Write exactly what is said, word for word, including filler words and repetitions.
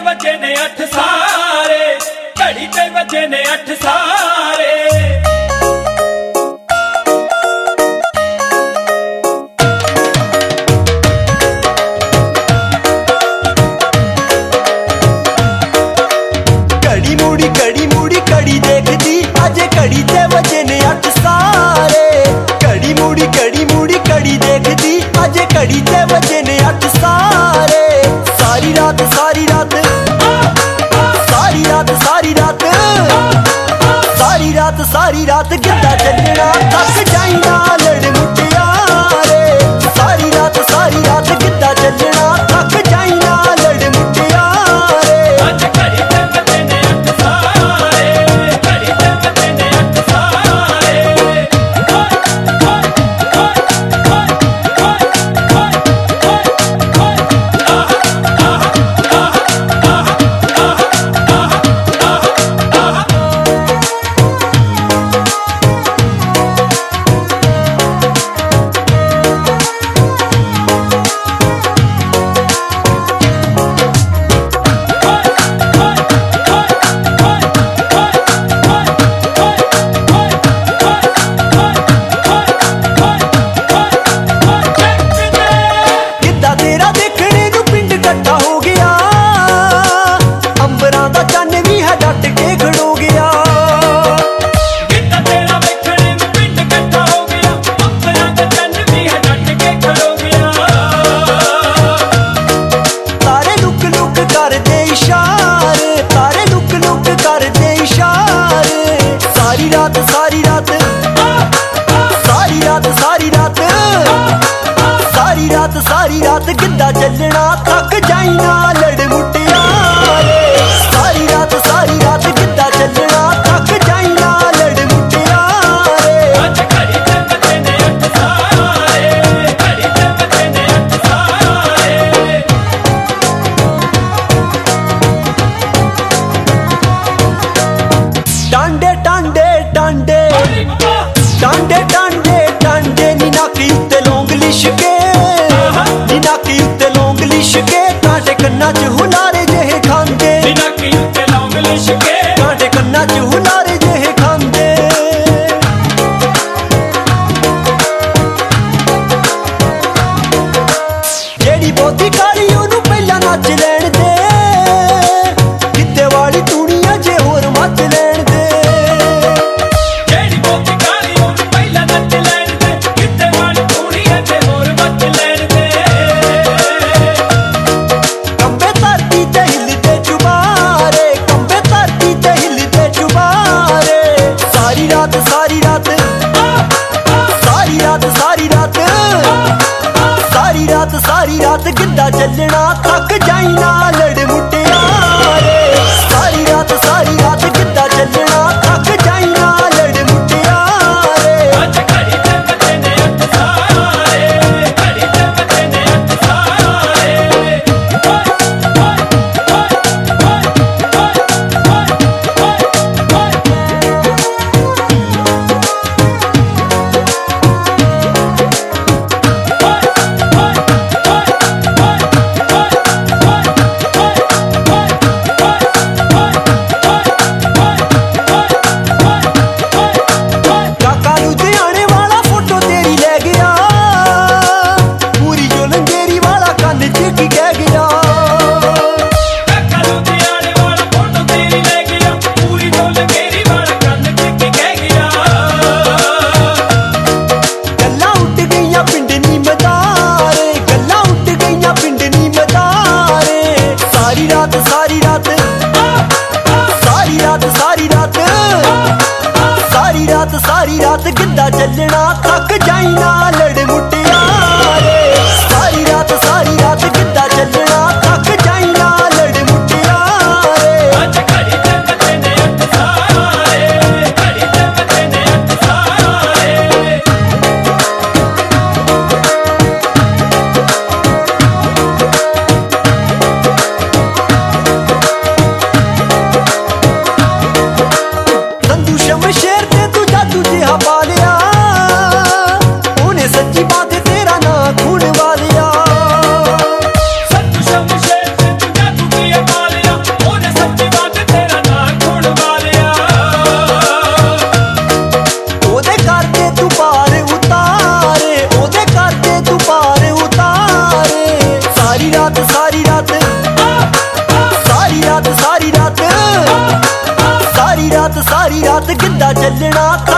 वजे ने अठ सारे, घड़ी ते वजे ने अठ सारे। घड़ी मुड़ी घड़ी मुड़ी घड़ी देखदी अजे घड़ी ते वजे ने अठ सारे। घड़ी मुड़ी घड़ी मुड़ी घड़ी देखदी अजे घड़ी ते वजे ने अठ सारे। सारी रात सारी रात सारी रात सारी रात सारी रात सारी रात गिद्दा चलना थक जाई ना लड़ मुटियारे। सारी रात सारी रात गिद्दा चलना थक जाई ना लड़ मुटियारे। सारी रात सारी रात सारी रात सारी रात सारी रात सारी रात गिद्दा चलना थक जाई ना लड़ मुटियारे। सारी रात सारी रात गिद्दा चलना थक जाई ना लड़ मुटियारे। टांडे टांडे टांडे टांडे टांडे टांडे नी नाकी उत्ते लौंग लिशके, नी नाकी उत्ते लौंग लिशके। कांटे कन्ना च हुलारे जेहे खांदे, नी नाकी उत्ते लौंग लिशके। कांटे कन्ना च हुलारे जेहे खांदे। जेड़ी बहुती काली ओनू पहला नच लैण दे, गिद्दे वाली तूड़ियां जे होर मच लैण दे। सारी रात सारी रात सारी रात सारी रात सारी रात गिद्दा चलना थक जाई ना लड़ मुटियारे। सारी रात सारी रात गिद्दा चलना थक जाई ना लड़ मुटियारे। ਰਾਤ ਗਿੱਧਾ ਚੱਲਣਾ।